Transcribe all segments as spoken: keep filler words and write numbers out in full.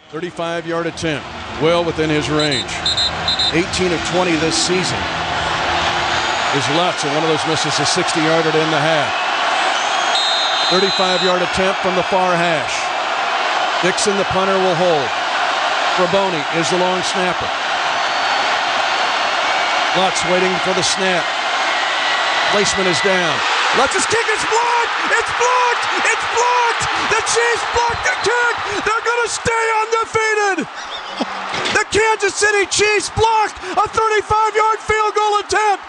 thirty-five-yard attempt, well within his range. eighteen of twenty this season. Is Lutz, and one of those misses a sixty-yarder to end the half. thirty-five-yard attempt from the far hash. Dixon, the punter, will hold. Fraboni is the long snapper. Lutz waiting for the snap. Placement is down. Lutz's kick is blocked! It's blocked! It's blocked! The Chiefs blocked the kick! They're going to stay undefeated! The Kansas City Chiefs blocked a thirty-five-yard field goal attempt!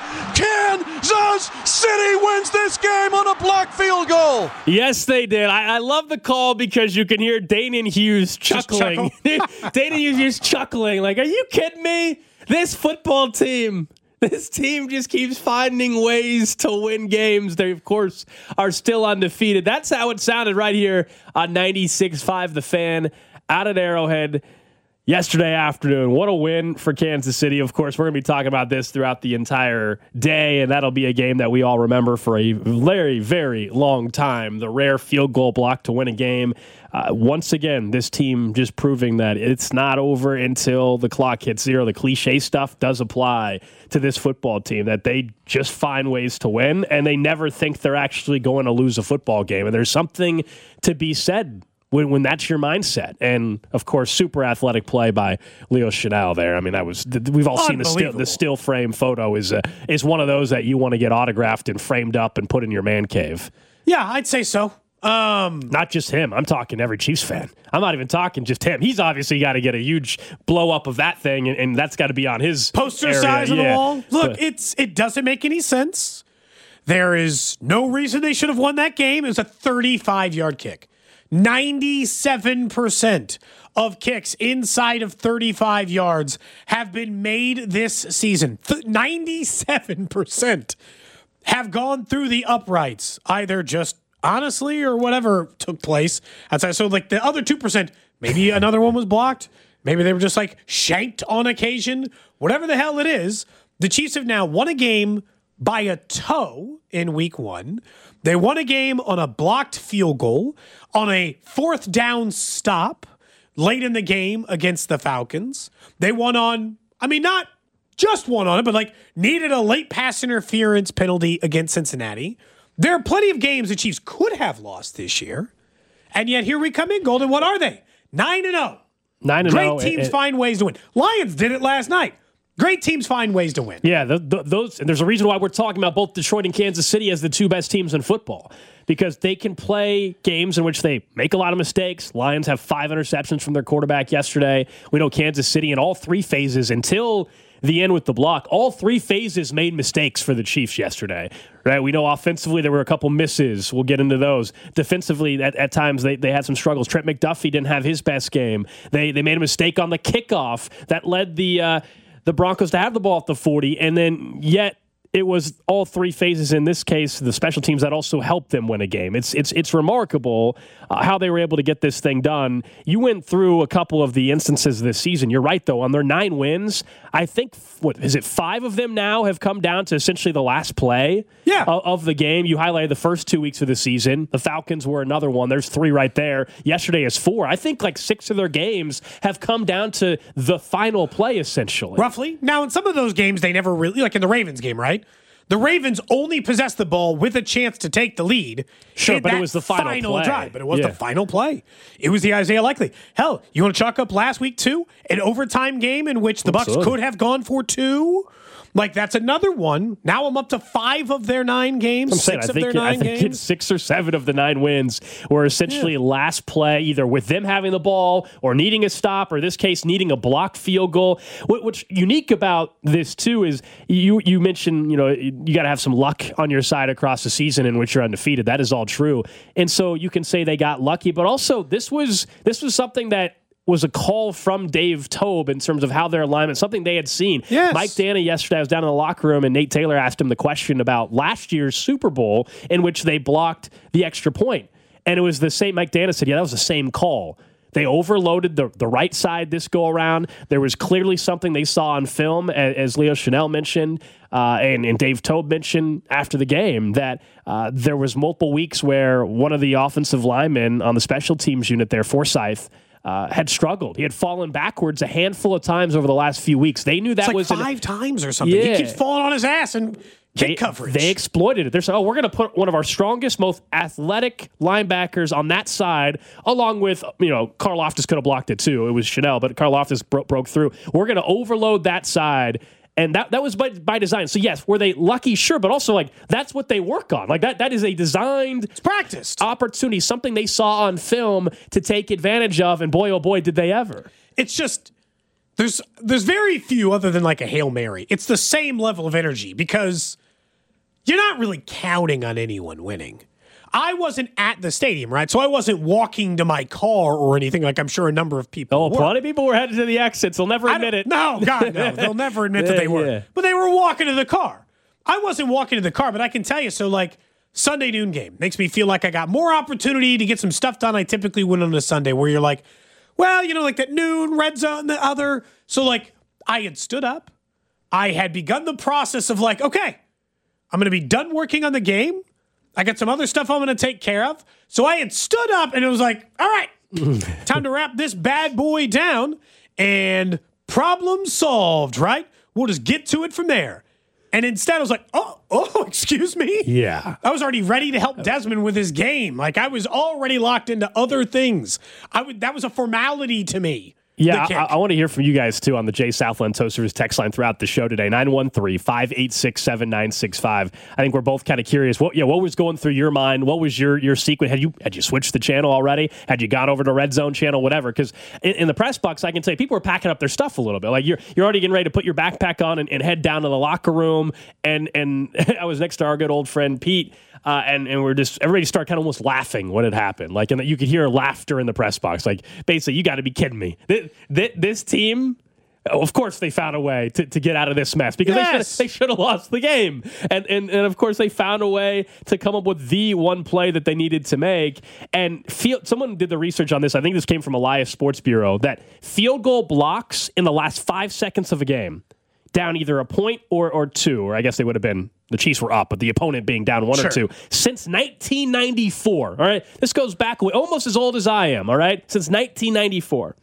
Kansas City wins this game on a blocked field goal! Yes, they did. I, I love the call because you can hear Danon Hughes chuckling. Danon Hughes just chuckling like, are you kidding me? This football team... This team just keeps finding ways to win games. They, of course, are still undefeated. That's how it sounded right here on ninety-six point five The Fan out at Arrowhead yesterday afternoon. What a win for Kansas City. Of course, we're going to be talking about this throughout the entire day, and that'll be a game that we all remember for a very, very long time. The rare field goal block to win a game. Uh, once again, this team just proving that it's not over until the clock hits zero. The cliche stuff does apply to this football team, that they just find ways to win, and they never think they're actually going to lose a football game. And there's something to be said when, when that's your mindset. And, of course, super athletic play by Leo Chenal there. I mean, that was we've all seen the still, the still frame photo is, uh, is one of those that you want to get autographed and framed up and put in your man cave. Yeah, I'd say so. Um, Not just him. I'm talking every Chiefs fan. I'm not even talking just him. He's obviously got to get a huge blow up of that thing, and, and that's got to be on his poster area. size on yeah. the wall. Look, but, it's it doesn't make any sense. There is no reason they should have won that game. It was a thirty-five-yard kick. ninety-seven percent of kicks inside of thirty-five yards have been made this season. Th- ninety-seven percent have gone through the uprights, either just honestly or whatever took place outside. So like the other two percent, maybe another one was blocked. Maybe they were just like shanked on occasion. Whatever the hell it is, the Chiefs have now won a game by a toe in week one. They won a game on a blocked field goal, on a fourth down stop late in the game against the Falcons. They won on, I mean, not just won on it, but like needed a late pass interference penalty against Cincinnati. There are plenty of games the Chiefs could have lost this year, and yet here we come in, Golden. What are they? nine and oh. nine and oh. Great teams it, it, find ways to win. Lions did it last night. Great teams find ways to win. Yeah, the, the, those. And there's a reason why we're talking about both Detroit and Kansas City as the two best teams in football, because they can play games in which they make a lot of mistakes. Lions have five interceptions from their quarterback yesterday. We know Kansas City in all three phases until the end with the block. All three phases made mistakes for the Chiefs yesterday, right? We know offensively there were a couple misses. We'll get into those. Defensively, at, at times they, they had some struggles. Trent McDuffie didn't have his best game. They they made a mistake on the kickoff that led the uh, the Broncos to have the ball at the forty, and then yet it was all three phases in this case, the special teams, that also helped them win a game. It's it's it's remarkable uh, how they were able to get this thing done. You went through a couple of the instances this season. You're right, though. On their nine wins, I think, what is it, five of them now have come down to essentially the last play yeah. of, of the game. You highlighted the first two weeks of the season. The Falcons were another one. There's three right there. Yesterday is four. I think like six of their games have come down to the final play, essentially. Roughly. Now, in some of those games, they never really, like in the Ravens game, right? The Ravens only possessed the ball with a chance to take the lead. Sure, but it was the final, final play. drive. But it was yeah. the final play. It was the Isaiah Likely. Hell, you want to chalk up last week too? An overtime game in which the Absolutely. Bucs could have gone for two. Like, that's another one. Now I'm up to five of their nine games. I'm saying, six I of think, their it, nine I think games. it's six or seven of the nine wins were essentially yeah. last play, either with them having the ball or needing a stop, or in this case, needing a blocked field goal. What, what's unique about this, too, is you you mentioned, you know, you got to have some luck on your side across the season in which you're undefeated. That is all true. And so you can say they got lucky, but also this was this was something that was a call from Dave Toub in terms of how their alignment, something they had seen. Yes. Mike Danna yesterday, I was down in the locker room, and Nate Taylor asked him the question about last year's Super Bowl in which they blocked the extra point. And it was the same, Mike Danna said, yeah, that was the same call. They overloaded the, the right side this go around. There was clearly something they saw on film, as, as Leo Chenal mentioned, uh, and, and Dave Toub mentioned after the game, that uh, there was multiple weeks where one of the offensive linemen on the special teams unit there, Forsyth, uh, had struggled. He had fallen backwards a handful of times over the last few weeks. They knew that it's like was five an, times or something. Yeah. He keeps falling on his ass and kick they, coverage. They exploited it. They're saying, oh, we're going to put one of our strongest, most athletic linebackers on that side, along with, you know, Karlaftis could have blocked it too. It was Chanel, but Karlaftis bro- broke through. We're going to overload that side. And that, that was by, by design. So, yes, were they lucky? Sure. But also, like, that's what they work on. Like, that that is a designed it's practiced opportunity, something they saw on film to take advantage of. And boy, oh boy, did they ever. It's just, there's there's very few other than like a Hail Mary. It's the same level of energy because you're not really counting on anyone winning. I wasn't at the stadium, right? So I wasn't walking to my car or anything like I'm sure a number of people Oh, were. plenty of people were headed to the exits. They'll never admit it. No, God, no. They'll never admit that they were. Yeah. But they were walking to the car. I wasn't walking to the car, but I can tell you, so like Sunday noon game makes me feel like I got more opportunity to get some stuff done I typically would on a Sunday where you're like, well, you know, like that noon, red zone, the other. So like I had stood up. I had begun the process of like, okay, I'm going to be done working on the game. I got some other stuff I'm going to take care of. So I had stood up and it was like, all right, time to wrap this bad boy down and problem solved, right? We'll just get to it from there. And instead I was like, oh, oh, excuse me. Yeah. I was already ready to help Desmond with his game. Like I was already locked into other things. I would, that was a formality to me. Yeah, I, I want to hear from you guys, too, on the Jay Southland Toasters text line throughout the show today, nine one three, five eight six, seven nine six five. I think we're both kind of curious. What yeah, what was going through your mind? What was your your sequence? Had you had you switched the channel already? Had you gone over to Red Zone channel, whatever? Because in, in the press box, I can say people are packing up their stuff a little bit. Like, you're you're already getting ready to put your backpack on and, and head down to the locker room. And, and I was next to our good old friend Pete, Uh, and, and we're just, everybody started kind of almost laughing when it happened. Like, and you could hear laughter in the press box. Like, basically, you got to be kidding me. This, this, this team, of course, they found a way to, to get out of this mess because Yes. they should have lost the game. And, and, and, of course, they found a way to come up with the one play that they needed to make. And field, someone did the research on this. I think this came from Elias Sports Bureau, that field goal blocks in the last five seconds of a game, down either a point or, or two, or I guess they would have been, the Chiefs were up, but the opponent being down one Sure. or two, since nineteen ninety-four, all right? This goes back almost as old as I am, all right? Since nineteen ninety-four.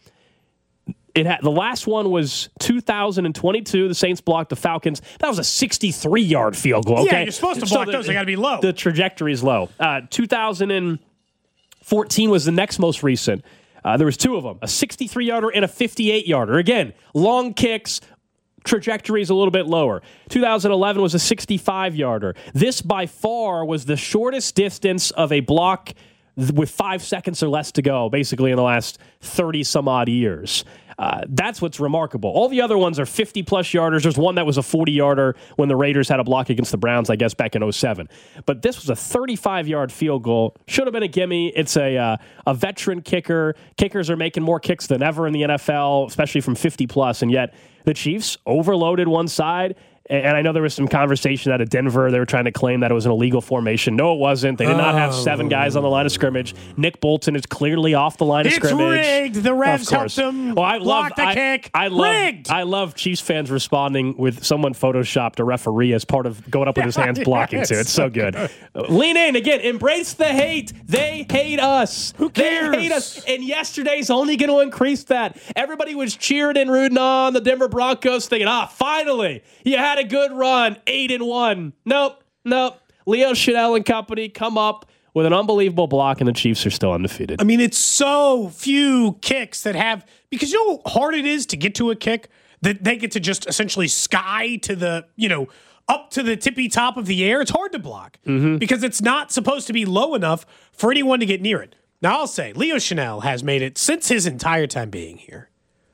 It had, the last one was two thousand twenty-two. The Saints blocked the Falcons. That was a sixty-three-yard field goal, okay? Yeah, you're supposed to block the, those. They got to be low. The trajectory is low. Uh, two thousand fourteen was the next most recent. Uh, there was two of them, a sixty-three-yarder and a fifty-eight-yarder. Again, long kicks, trajectory is a little bit lower. two thousand eleven was a sixty-five-yarder. This, by far, was the shortest distance of a block th- with five seconds or less to go, basically in the last thirty-some-odd years. Uh, that's what's remarkable. All the other ones are fifty-plus yarders. There's one that was a forty-yarder when the Raiders had a block against the Browns, I guess, back in oh seven. But this was a thirty-five-yard field goal. Should have been a gimme. It's a uh, a veteran kicker. Kickers are making more kicks than ever in the N F L, especially from fifty-plus, and yet the Chiefs overloaded one side. And I know there was some conversation out of Denver. They were trying to claim that it was an illegal formation. No, it wasn't. They did not have seven guys on the line of scrimmage. Nick Bolton is clearly off the line of It's scrimmage. rigged. The refs Of course. helped him Well, I block love, the I, kick. I love, Rigged. I love Chiefs fans responding with someone photoshopped a referee as part of going up with his hands blocking Yes, too. It's so good. Lean in again. Embrace the hate. They hate us. Who cares? They hate us. And yesterday's only going to increase that. Everybody was cheering and rooting on the Denver Broncos, thinking, ah, finally, you had a good run. Eight and one. Nope. Nope. Leo Chanel and company come up with an unbelievable block, and the Chiefs are still undefeated. I mean, it's so few kicks that have, because you know how hard it is to get to a kick that they get to just essentially sky to the, you know, up to the tippy top of the air. It's hard to block Mm-hmm. because it's not supposed to be low enough for anyone to get near it. Now, I'll say, Leo Chanel has made it since his entire time being here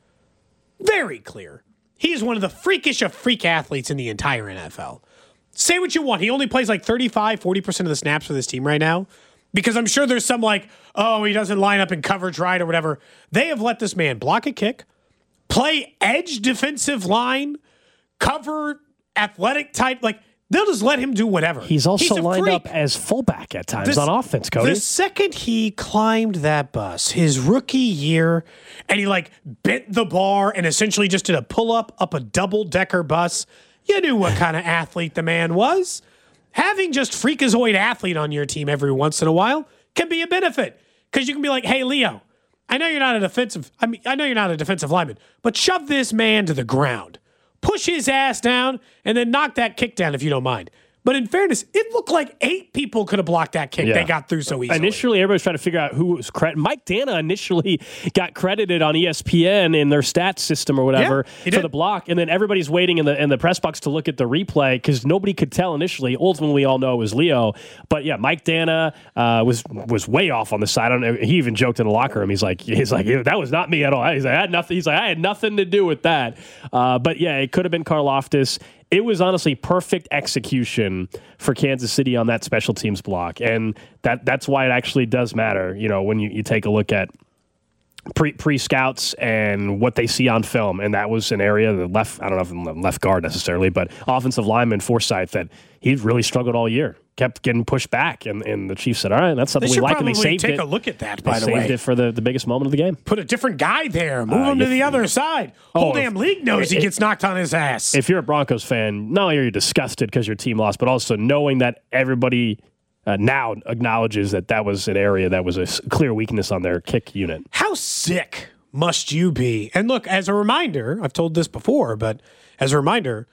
very clear. He is one of the freakish of freak athletes in the entire N F L. Say what you want. He only plays like thirty-five, forty percent of the snaps for this team right now. Because I'm sure there's some like, oh, he doesn't line up in coverage right or whatever. They have let this man block a kick, play edge defensive line, cover athletic type. Like, they'll just let him do whatever. He's also a lined freak. up as fullback at times This- on offense, Cody. The second he climbed that bus, his rookie year, and he like bent the bar and essentially just did a pull up up a double decker bus, you knew what kind of athlete the man was. Having just freakazoid athlete on your team every once in a while can be a benefit because you can be like, hey, Leo, I know you're not a defensive. I mean, I know you're not a defensive lineman, but shove this man to the ground, push his ass down, and then knock that kick down if you don't mind. But in fairness, it looked like eight people could have blocked that kick. Yeah. They got through so easily. Initially, everybody was trying to figure out who was credit. Mike Dana initially got credited on E S P N in their stats system or whatever yeah, for the block, and then everybody's waiting in the in the press box to look at the replay because nobody could tell initially. Ultimately, we all know it was Leo. But yeah, Mike Dana uh, was was way off on the side. I don't know. He even joked in the locker room. He's like, he's like, that was not me at all. He's like, I had nothing. He's like, I had nothing to do with that. Uh, but yeah, it could have been Karlaftis. It was honestly perfect execution for Kansas City on that special teams block. And that that's why it actually does matter, you know, when you, you take a look at pre, pre-scouts and what they see on film. And that was an area, the left, I don't know if left guard necessarily, but offensive lineman Forsythe that he really struggled all year. Kept getting pushed back, and, and the Chiefs said, all right, that's something we like, and they saved take it. Take a look at that, by they the way. saved it for the, the biggest moment of the game. Put a different guy there. Move uh, him to the other side. Oh, Whole damn if, league knows if, he gets knocked on his ass. If you're a Broncos fan, not only are you disgusted because your team lost, but also knowing that everybody uh, now acknowledges that that was an area that was a clear weakness on their kick unit. How sick must you be? And look, as a reminder, I've told this before, but as a reminder,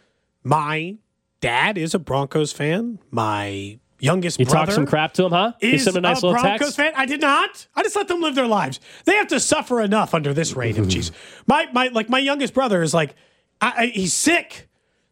my dad is a Broncos fan. My youngest you brother. You talked some crap to him, huh? Is you sent a nice a little Broncos text? fan. I did not. I just let them live their lives. They have to suffer enough under this reign of Jesus. My my like my youngest brother is like, I, I, he's sick,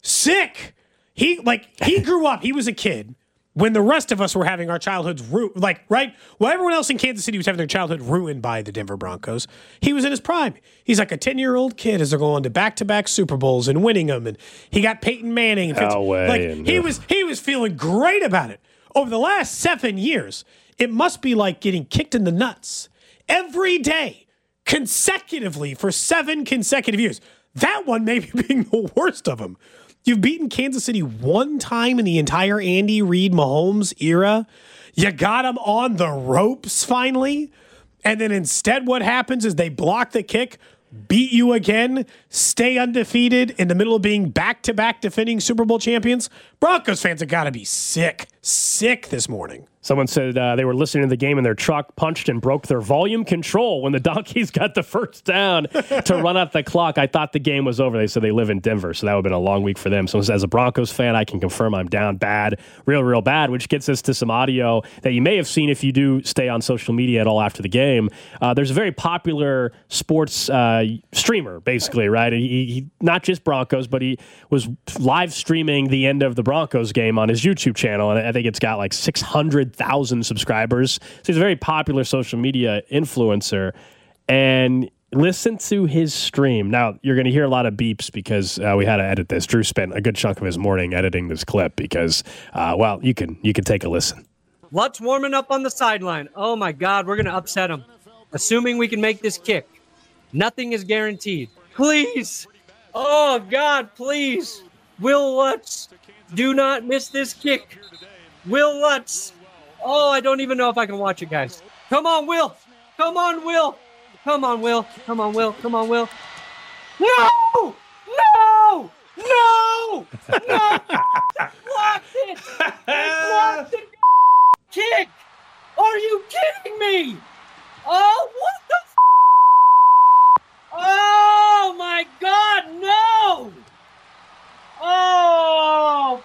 sick. He like he grew up. He was a kid when the rest of us were having our childhoods ru- like right. Well, everyone else in Kansas City was having their childhood ruined by the Denver Broncos. He was in his prime. He's like a ten-year-old kid as they're going to back-to-back Super Bowls and winning them. And he got Peyton Manning. And Elway like and, he uh, was he was feeling great about it. Over the last seven years, it must be like getting kicked in the nuts every day, consecutively for seven consecutive years. That one maybe being the worst of them. You've beaten Kansas City one time in the entire Andy Reid Mahomes era. You got them on the ropes finally. And then instead what happens is they block the kick, beat you again, stay undefeated in the middle of being back-to-back defending Super Bowl champions. Broncos fans have got to be sick, sick this morning. Someone said uh, they were listening to the game in their truck, punched and broke their volume control when the Donkeys got the first down to run out the clock. I thought the game was over. They said they live in Denver, so that would have been a long week for them. So as a Broncos fan, I can confirm I'm down bad, real, real bad, which gets us to some audio that you may have seen if you do stay on social media at all after the game. Uh, there's a very popular sports uh, streamer, basically, right? He, he not just Broncos, but he was live streaming the end of the Broncos game on his YouTube channel, and I think it's got like six hundred thousand subscribers. So he's a very popular social media influencer. And listen to his stream. Now, you're going to hear a lot of beeps because uh, we had to edit this. Drew spent a good chunk of his morning editing this clip because, uh, well, you can you can take a listen. Lutz warming up on the sideline. Oh, my God, we're going to upset him. Assuming we can make this kick. Nothing is guaranteed. Please. Oh, God, please. Will Lutz, do not miss this kick. Will Lutz. Oh, I don't even know if I can watch it, guys. Come on, Will. Come on, Will. Come on, Will. Come on, Will. Come on, Will. No! No! No! No! Blocked it! Blocked the kick! Are you kidding me? Oh, what the f- Oh, my God, no! Oh!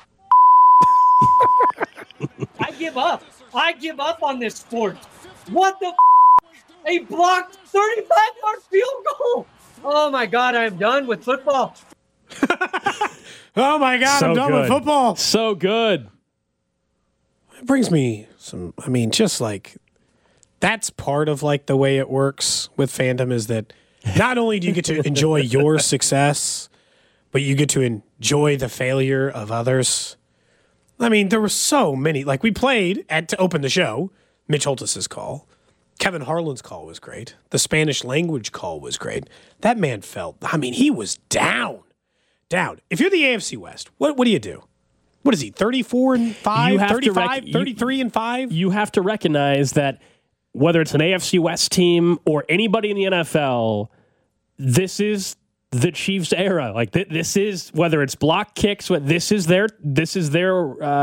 I give up. I give up on this sport. What the f- A blocked thirty-five-yard field goal. Oh, my God, I am done with football. Oh, my God, So I'm done good. with football. So good. It brings me some, I mean, just like, that's part of like the way it works with fandom is that not only do you get to enjoy your success, but you get to enjoy the failure of others. I mean, there were so many. Like, we played at to open the show, Mitch Holtis's call. Kevin Harlan's call was great. The Spanish language call was great. That man felt, I mean, he was down. Down. If you're the A F C West, what what do you do? What is he, thirty-four and five, You have to thirty-five, rec- thirty-three and five? You have to recognize that whether it's an A F C West team or anybody in the N F L, this is the Chiefs era. Like th- this is whether it's block kicks, what this is their this is their uh,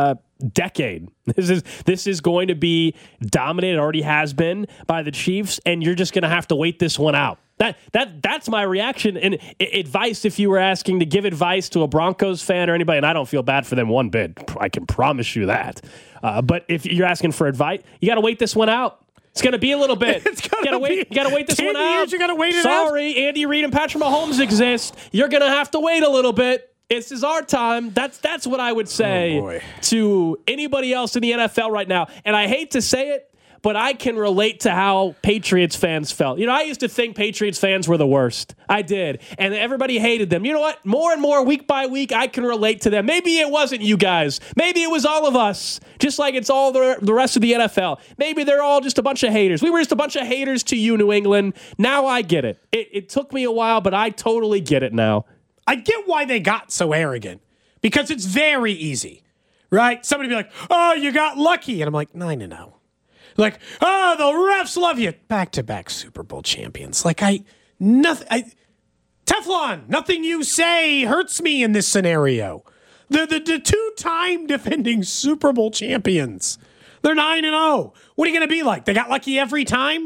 decade. This is this is going to be dominated, already has been, by the Chiefs, and you're just going to have to wait this one out. That that that's my reaction. And advice, if you were asking to give advice to a Broncos fan or anybody, and I don't feel bad for them one bit, I can promise you that. Uh, but if you're asking for advice, you got to wait this one out. It's going to be a little bit. It's gonna you gotta wait. be You got to wait this one out. Years, you got to wait it Sorry, out. Andy Reid and Patrick Mahomes exist. You're going to have to wait a little bit. This is our time. That's that's what I would say oh to anybody else in the N F L right now. And I hate to say it, but I can relate to how Patriots fans felt. You know, I used to think Patriots fans were the worst. I did. And everybody hated them. You know what? More and more, week by week, I can relate to them. Maybe it wasn't you guys. Maybe it was all of us, just like it's all the, the rest of the N F L. Maybe they're all just a bunch of haters. We were just a bunch of haters to you, New England. Now I get it. It, it took me a while, but I totally get it now. I get why they got so arrogant, because it's very easy, right? Somebody be like, oh, you got lucky. And I'm like, nine and oh. Like, oh, the refs love you. Back-to-back Super Bowl champions. Like, I, nothing, I, Teflon, nothing you say hurts me in this scenario. The, the, the two-time defending Super Bowl champions. They're nine and oh. What are you going to be like? They got lucky every time?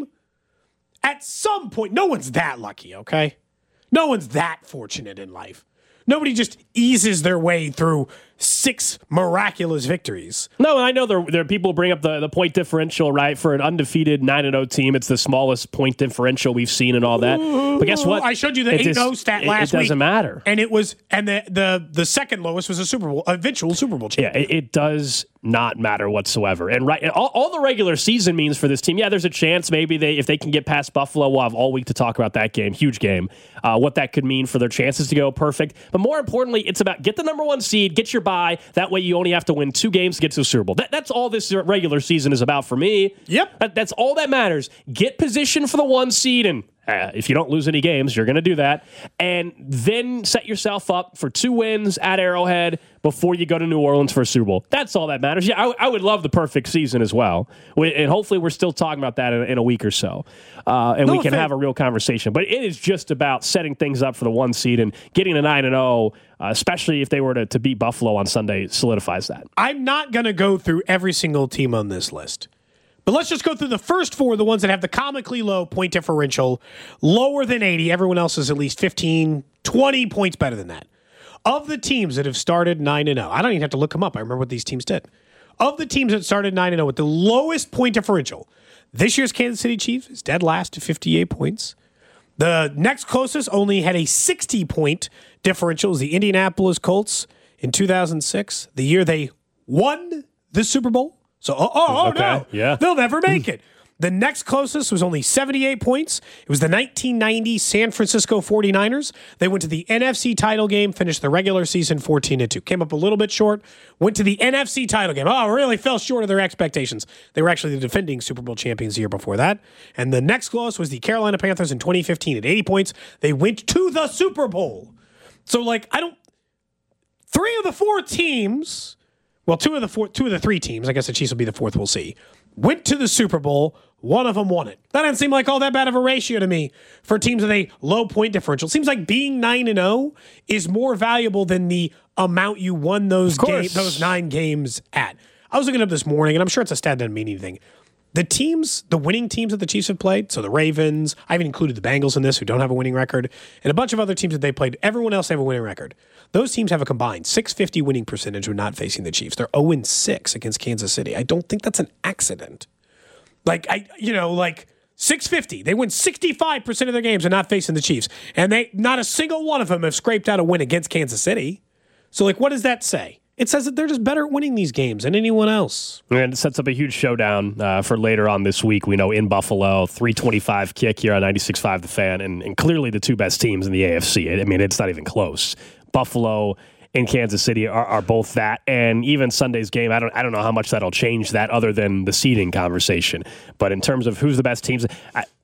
At some point, no one's that lucky, okay? No one's that fortunate in life. Nobody just eases their way through six miraculous victories. No, I know there, there are people bring up the, the point differential, right? For an undefeated nine and oh team, it's the smallest point differential we've seen and all that. But guess what? I showed you the eight and oh stat it, last week. It week. doesn't matter. And it was, and the, the, the second lowest was a Super Bowl, eventual Super Bowl champion. Yeah, it, it does not matter whatsoever. And right, and all, all the regular season means for this team, yeah, there's a chance maybe they, if they can get past Buffalo, we'll have all week to talk about that game, huge game, uh, what that could mean for their chances to go perfect. But more importantly, it's about get the number one seed, get your bye. That way you only have to win two games to get to the Super Bowl. That, that's all this regular season is about for me. Yep. That, that's all that matters. Get position for the one seed, and Uh, if you don't lose any games, you're going to do that. And then set yourself up for two wins at Arrowhead before you go to New Orleans for a Super Bowl. That's all that matters. Yeah, I, I would love the perfect season as well. We, and hopefully we're still talking about that in, in a week or so. Uh, and no we can offense. have a real conversation. But it is just about setting things up for the one seed, and getting a nine and oh, uh, especially if they were to, to beat Buffalo on Sunday, solidifies that. I'm not going to go through every single team on this list. But let's just go through the first four, the ones that have the comically low point differential, lower than eighty. Everyone else is at least fifteen, twenty points better than that. Of the teams that have started nine and oh, I don't even have to look them up. I remember what these teams did. Of the teams that started nine and oh with the lowest point differential, this year's Kansas City Chiefs is dead last at fifty-eight points. The next closest only had a sixty-point differential, is the Indianapolis Colts in two thousand six, the year they won the Super Bowl. So, oh, oh, Okay, no, yeah. they'll never make it. The next closest was only seventy-eight points. It was the nineteen ninety San Francisco forty-niners. They went to the N F C title game, finished the regular season fourteen and two. Came up a little bit short, went to the N F C title game. Oh, really fell short of their expectations. They were actually the defending Super Bowl champions the year before that. And the next closest was the Carolina Panthers in twenty fifteen at eighty points. They went to the Super Bowl. So, like, I don't... Three of the four teams... Well, two of the four, two of the three teams, I guess the Chiefs will be the fourth, we'll see, went to the Super Bowl. One of them won it. That doesn't seem like all that bad of a ratio to me for teams with a low point differential. It seems like being nine and oh is more valuable than the amount you won those game, those nine games at. I was looking up this morning, and I'm sure it's a stat that doesn't mean anything. The teams, the winning teams that the Chiefs have played, so the Ravens, I even included the Bengals in this, who don't have a winning record, and a bunch of other teams that they played, everyone else have a winning record. Those teams have a combined six fifty winning percentage when not facing the Chiefs. They're oh and six against Kansas City. I don't think that's an accident. Like, I, you know, like six fifty. They win sixty-five percent of their games and not facing the Chiefs. And they, not a single one of them have scraped out a win against Kansas City. So, like, what does that say? It says that they're just better at winning these games than anyone else. And it sets up a huge showdown uh, for later on this week. We know in Buffalo, three twenty-five kick here on ninety-six point five The Fan, and, and clearly the two best teams in the A F C. I mean, it's not even close. Buffalo and Kansas City are, are both that, and even Sunday's game, I don't I don't know how much that'll change that other than the seeding conversation. But in terms of who's the best teams, I,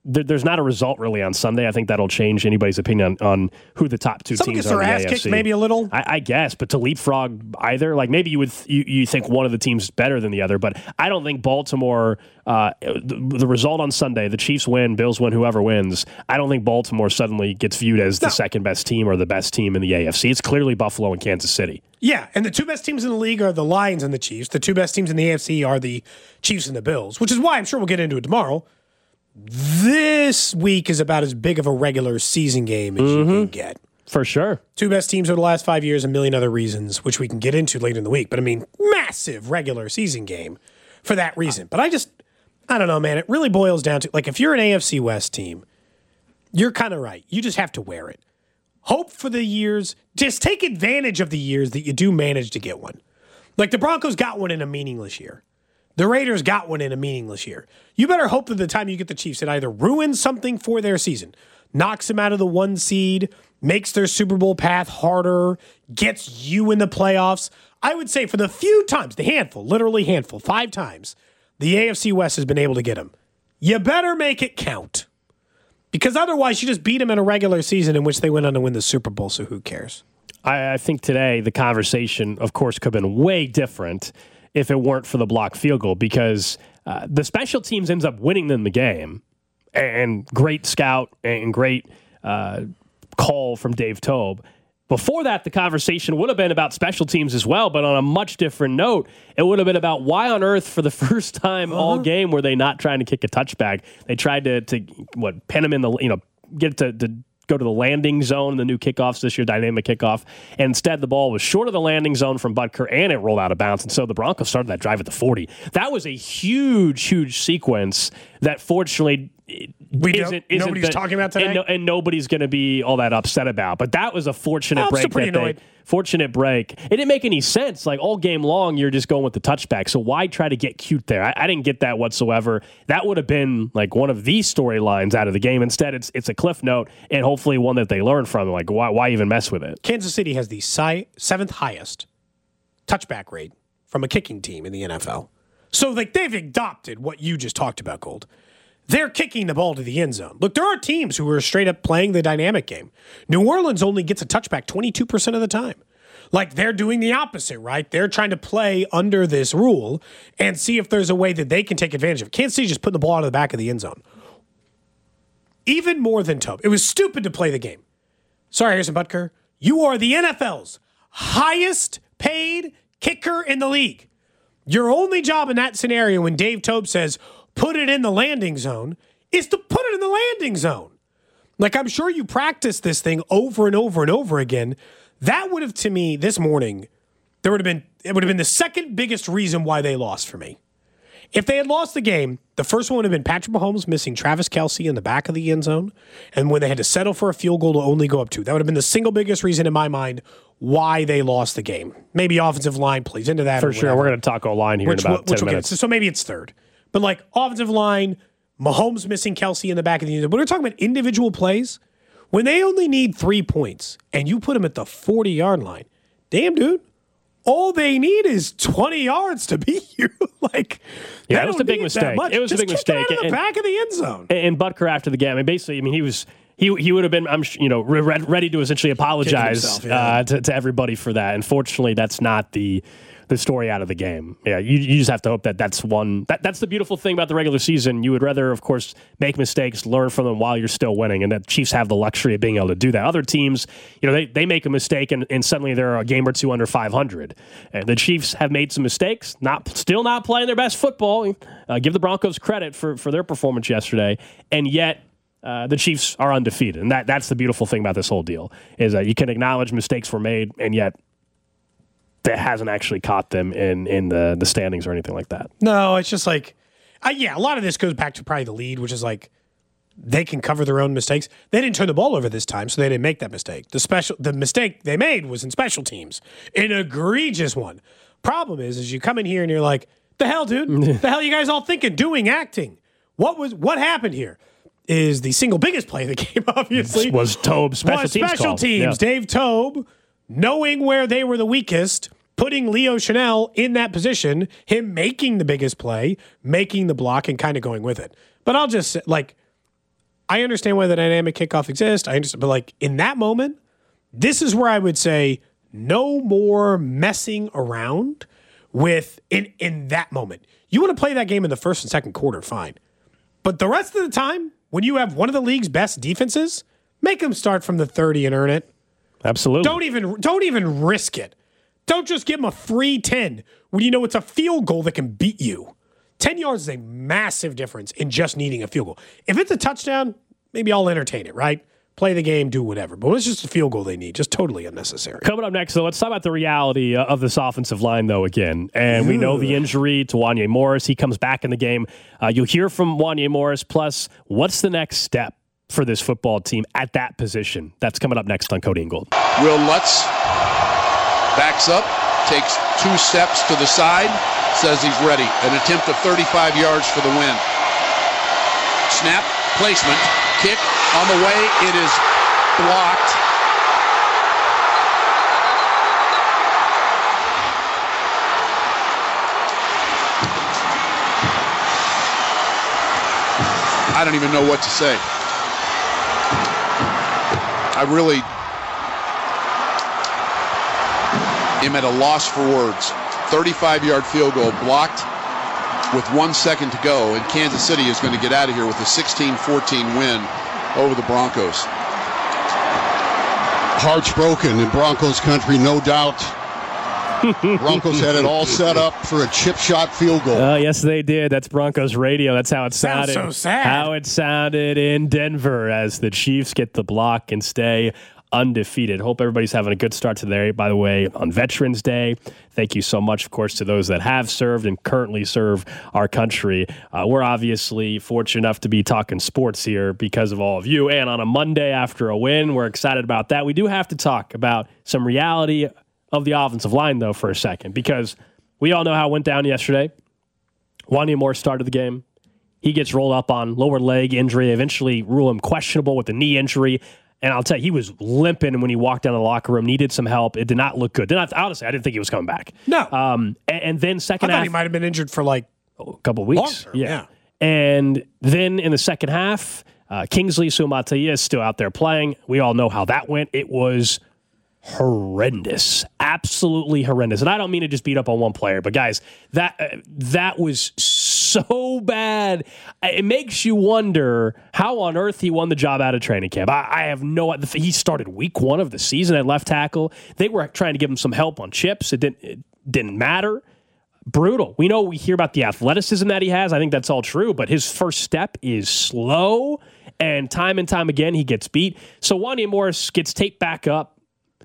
there, there's not a result really on Sunday. I think that'll change anybody's opinion on, on who the top two Someone teams gets are their in the ass A F C. kicked maybe a little. I, I guess, but to leapfrog either, like maybe you would th- you, you think one of the teams is better than the other, but I don't think Baltimore, uh, the, the result on Sunday, the Chiefs win, Bills win, whoever wins, I don't think Baltimore suddenly gets viewed as the No. second best team or the best team in the A F C. It's clearly Buffalo and Kansas City. Yeah, and the two best teams in the league are the Lions and the Chiefs. The two best teams in the A F C are the Chiefs and the Bills, which is why I'm sure we'll get into it tomorrow. This week is about as big of a regular season game as mm-hmm. you can get. For sure. Two best teams over the last five years, a million other reasons, which we can get into later in the week. But I mean, massive regular season game for that reason. But I just, I don't know, man. It really boils down to, like, if you're an A F C West team, you're kind of right. You just have to wear it. Hope for the years. Just take advantage of the years that you do manage to get one. Like the Broncos got one in a meaningless year. The Raiders got one in a meaningless year. You better hope that the time you get the Chiefs, it either ruins something for their season, knocks them out of the one seed, makes their Super Bowl path harder, gets you in the playoffs. I would say for the few times, the handful, literally handful, five times, the A F C West has been able to get them. You better make it count. Because otherwise, you just beat them in a regular season in which they went on to win the Super Bowl, so who cares? I, I think today the conversation, of course, could have been way different if it weren't for the block field goal, because uh, the special teams ends up winning them the game, and great scout and great uh, call from Dave Toub. Before that, the conversation would have been about special teams as well, but on a much different note, it would have been about why on earth, for the first time uh-huh. all game, were they not trying to kick a touchback? They tried to, to what, pin them in the, you know, get to, to go to the landing zone, the new kickoffs this year, dynamic kickoff. And instead, the ball was short of the landing zone from Butker, and it rolled out of bounds. And so the Broncos started that drive at the forty. That was a huge, huge sequence that fortunately we isn't, isn't nobody's the, talking about today, and, no, and nobody's going to be all that upset about. But that was a fortunate oh, break. That they, fortunate break. It didn't make any sense. Like all game long, you're just going with the touchback. So why try to get cute there? I, I didn't get that whatsoever. That would have been like one of these storylines out of the game. Instead, it's it's a cliff note and hopefully one that they learn from. Like why why even mess with it? Kansas City has the si- seventh highest touchback rate from a kicking team in the N F L. So like they've adopted what you just talked about, Gold. They're kicking the ball to the end zone. Look, there are teams who are straight up playing the dynamic game. New Orleans only gets a touchback twenty-two percent of the time. Like they're doing the opposite, right? They're trying to play under this rule and see if there's a way that they can take advantage of it. Kansas City just putting the ball out of the back of the end zone. Even more than Toub. It was stupid to play the game. Sorry, Harrison Butker. You are the N F L's highest paid kicker in the league. Your only job in that scenario when Dave Toub says, put it in the landing zone, is to put it in the landing zone. Like, I'm sure you practiced this thing over and over and over again. That would have, to me, this morning, there would have been, it would have been the second biggest reason why they lost for me. If they had lost the game, the first one would have been Patrick Mahomes missing Travis Kelce in the back of the end zone, and when they had to settle for a field goal to only go up two. That would have been the single biggest reason in my mind why they lost the game. Maybe offensive line plays into that. For sure. We're going to talk O-line here which, in about which ten we'll minutes. Get, so maybe it's third. But like offensive line, Mahomes missing Kelce in the back of the end zone. When we're talking about individual plays, when they only need three points and you put them at the forty-yard line, damn, dude, all they need is twenty yards to beat you. Like, yeah, it was a big mistake. It was Just a big kick it mistake. out of the and, back of the end zone. And Butker after the game, I mean, basically, I mean, he was he he would have been, I'm you know, re- ready to essentially apologize himself, yeah. uh, to, to everybody for that. Unfortunately, that's not the the story out of the game. Yeah, you you just have to hope that that's one. That that's the beautiful thing about the regular season. You would rather, of course, make mistakes, learn from them while you're still winning, and the Chiefs have the luxury of being able to do that. Other teams, you know, they, they make a mistake and, and suddenly they're a game or two under five hundred. And the Chiefs have made some mistakes, not still not playing their best football. Uh, give the Broncos credit for for their performance yesterday, and yet. Uh, the Chiefs are undefeated, and that, that's the beautiful thing about this whole deal, is that you can acknowledge mistakes were made, and yet that hasn't actually caught them in, in the, the standings or anything like that. No, it's just like, uh, yeah, a lot of this goes back to probably the lead, which is like they can cover their own mistakes. They didn't turn the ball over this time, so they didn't make that mistake. The special, the mistake they made was in special teams, an egregious one. Problem is, is you come in here and you're like, the hell, dude? The hell you guys all thinking? Doing, acting. What was what happened here? Is the single biggest play of the game, obviously. Was Toub special was teams special call. teams. Yeah. Dave Toub, knowing where they were the weakest, putting Leo Chanel in that position, him making the biggest play, making the block, and kind of going with it. But I'll just say, like, I understand why the dynamic kickoff exists. I understand, but like in that moment, this is where I would say no more messing around with in in that moment. You want to play that game in the first and second quarter, fine. But the rest of the time, when you have one of the league's best defenses, make them start from the thirty and earn it. Absolutely. Don't even don't even risk it. Don't just give them a free ten when you know it's a field goal that can beat you. ten yards is a massive difference in just needing a field goal. If it's a touchdown, maybe I'll entertain it, right? Play the game, do whatever. But when it's just a field goal they need, just totally unnecessary. Coming up next, though, let's talk about the reality of this offensive line, though, again. And we know the injury to Wanya Morris. He comes back in the game. Uh, you'll hear from Wanya Morris. Plus, what's the next step for this football team at that position? That's coming up next on Cody and Gold. Will Lutz backs up, takes two steps to the side, says he's ready. An attempt of thirty-five yards for the win. Snap, placement, kick on the way. It is blocked. I don't even know what to say. I really am at a loss for words. thirty-five-yard field goal blocked with one second to go, and Kansas City is going to get out of here with a sixteen fourteen win over the Broncos. Hearts broken in Broncos country, no doubt. Broncos had it all set up for a chip shot field goal. Oh, yes, they did. That's Broncos radio. That's how it sounded. Sounds so sad. How it sounded in Denver as the Chiefs get the block and stay undefeated. Hope everybody's having a good start to there, by the way, on Veterans Day. Thank you so much, of course, to those that have served and currently serve our country. Uh, we're obviously fortunate enough to be talking sports here because of all of you. And on a Monday after a win, we're excited about that. We do have to talk about some reality of the offensive line, though, for a second, because we all know how it went down yesterday. Wanya Moore started the game. He gets rolled up on lower leg injury, eventually rule him questionable with the knee injury. And I'll tell you, he was limping when he walked down the locker room, needed some help. It did not look good. Did not, honestly, I didn't think he was coming back. No. Um, and, and then second I thought half. he might have been injured for like a couple of weeks. Longer, yeah. And then in the second half, uh, Kingsley Suamataia is still out there playing. We all know how that went. It was horrendous, absolutely horrendous. And I don't mean to just beat up on one player, but guys, that uh, that was so bad. It makes you wonder how on earth he won the job out of training camp. I, I have no. He started week one of the season at left tackle. They were trying to give him some help on chips. It didn't. It didn't matter. Brutal. We know we hear about the athleticism that he has. I think that's all true, but his first step is slow, and time and time again he gets beat. So Wanya Morris gets taped back up,